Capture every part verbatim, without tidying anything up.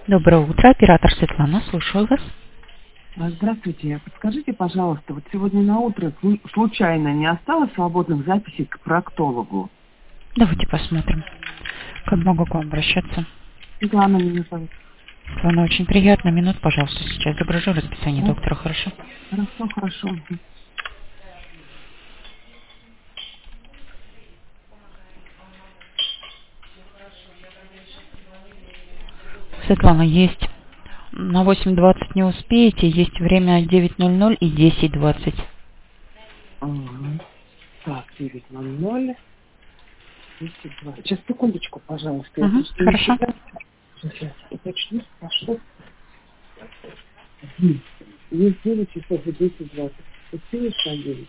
Доброе утро, оператор Светлана, слушаю вас. А, Здравствуйте. Подскажите, пожалуйста, вот сегодня на утро слу- случайно не осталось свободных записей к проктологу? Давайте посмотрим, как могу к вам обращаться. Светлана меня зовут. Светлана, очень приятно. Минут, пожалуйста, сейчас загружу расписание Да? доктора, хорошо? Хорошо, хорошо. Светлана, есть на восемь двадцать не успеете, есть время девять ноль ноль и десять двадцать. Ага. Так, девять ноль ноль. десять двадцать. Сейчас, секундочку, пожалуйста. Я Угу, просто не хорошо. всегда... Сейчас, уточню, прошу. Мгм. Есть девять часов и десять двадцать. Успеешь на девять?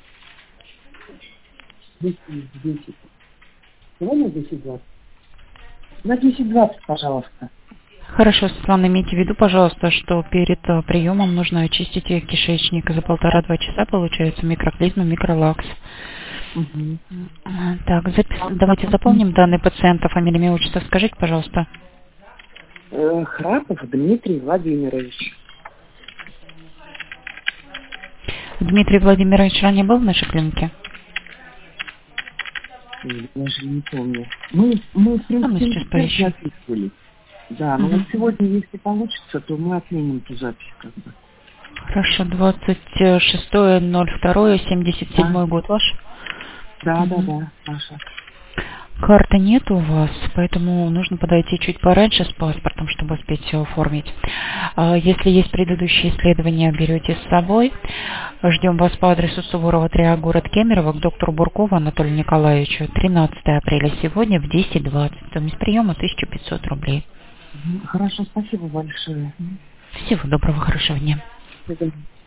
десять, десять. Давай на десять двадцать. На десять двадцать, пожалуйста. Хорошо, Светлана, имейте в виду, пожалуйста, что перед э, приемом нужно очистить э, кишечник. За полтора-два часа получается микроклизма, микролакс. Угу. М, Так, запис- давайте заполним данные пациента, фамилия, имя, отчество. Скажите, пожалуйста. Э, Храпов Дмитрий Владимирович. Дмитрий Владимирович ранее был в нашей клинике? Я даже не помню. Мы, мы в А мы принципе, сейчас не поищем. записывали. Да, но вот Мгм. сегодня, если получится, то мы отменим эту запись как бы. Хорошо, двадцать шестое ноль второе семьдесят Да, седьмой год ваш? да, да, Мгм. да, Маша. Карты нет у вас, поэтому нужно подойти чуть пораньше с паспортом, чтобы успеть все оформить. А Если есть предыдущие исследования, берете с собой. Ждем вас по адресу Суворова три А, город Кемерово, к доктору Буркову Анатолию Николаевичу. тринадцатое апреля сегодня в десять двадцать. Стоимость приема тысяча пятьсот рублей. Мгм. Хорошо, спасибо большое. Всего доброго, хорошего дня. Мгм.